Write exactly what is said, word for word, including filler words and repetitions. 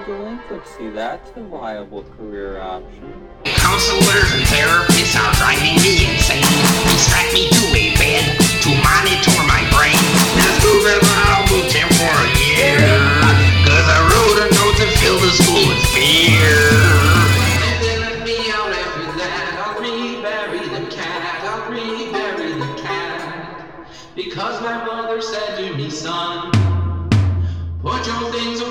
in delinquency. That's a viable career option. Counselors and therapists are driving me insane. Distract me to a bed to monitor my brain. Let's move it out, move him for a year. Cause I wrote a note to fill the school with fear. If they let me out after that, I'll rebury the cat. I'll rebury the cat. Because my mother said to me, son, put your things away.